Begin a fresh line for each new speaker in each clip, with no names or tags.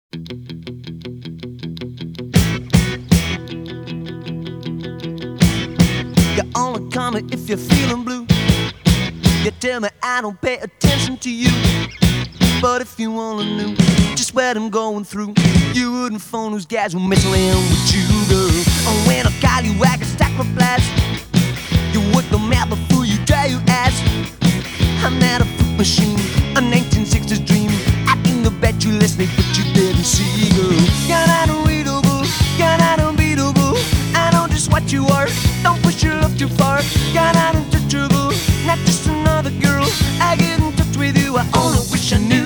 You only call me if you're feeling blue. You tell me I don't pay attention to you. But if you only knew just what I'm going through, you wouldn't phone those guys who mess around with you, girl. And when I call you, I can sacrifice. You work the map before you dry your ass. I'm not a fruit machine, a 1960s dream. I can go bet you listening, but you didn't see, girl. You're not unreadable, you're not unbeatable. I know just what you are, don't push your love too far. You're not untouchable, not just another girl. I get in touch with you, I only wish I knew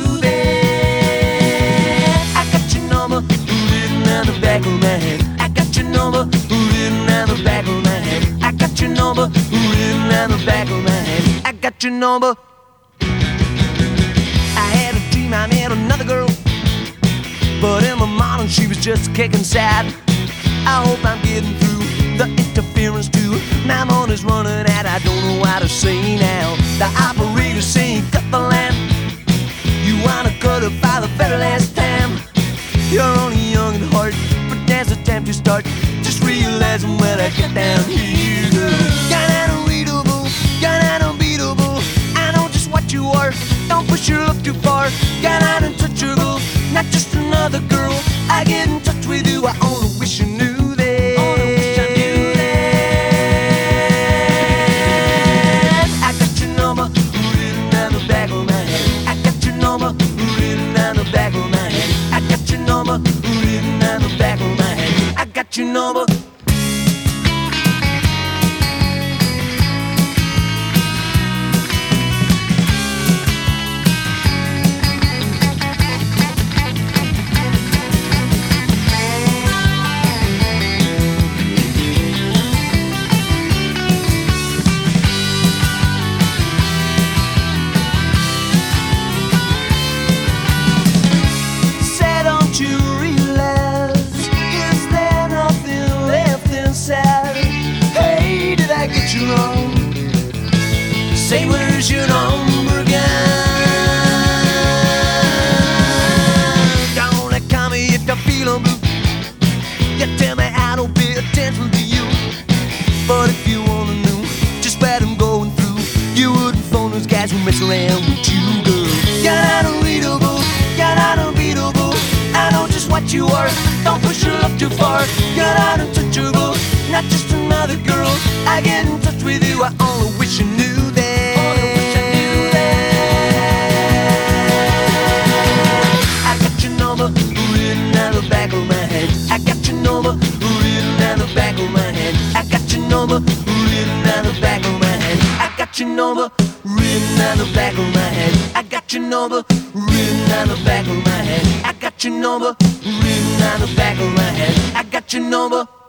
that. I got your number, written on the back of my head. I got your number, written on the back of my head. I got your number, written on the back of my head. I got your number. I had a dream I met another girl, but in the morning she was just kicking sad. I hope I'm getting through the interference too. My money's running out, I don't know what to say now. The operator's saying cut the line. You wanna cut it by the very last time. You're only young at heart, but now's the time to start. Just realizing when I get down here, girl. You're not unreadable, you're not unbeatable. I know just what you are, don't push your love too far. You're not untouchable, not just another girl. I get in touch with you, I only wish you knew that. Only wish I knew that. I got your number written on the back of my head. I got your number written on the back of my head. I got your number written on the back of my head. I got your number. Say where's your number again? Don't call me if you're feeling blue. You tell me I don't pay attention to you. But if you wanna know just what I'm going through, you wouldn't phone those guys who mess around with you, girl. You're not unreadable, you're not unbeatable. I know just what you are, don't push your love too far. You're not untouchable, not just another girl. I get in touch with you, I only wish you knew that. Only wish I knew that. I got your number written on the back of my head. I got your number written on the back of my head. I got your number written on the back of my head. I got your number written on the back of my head. I got your number written on the back of my head. I got your number written on the back of my head. I got your number.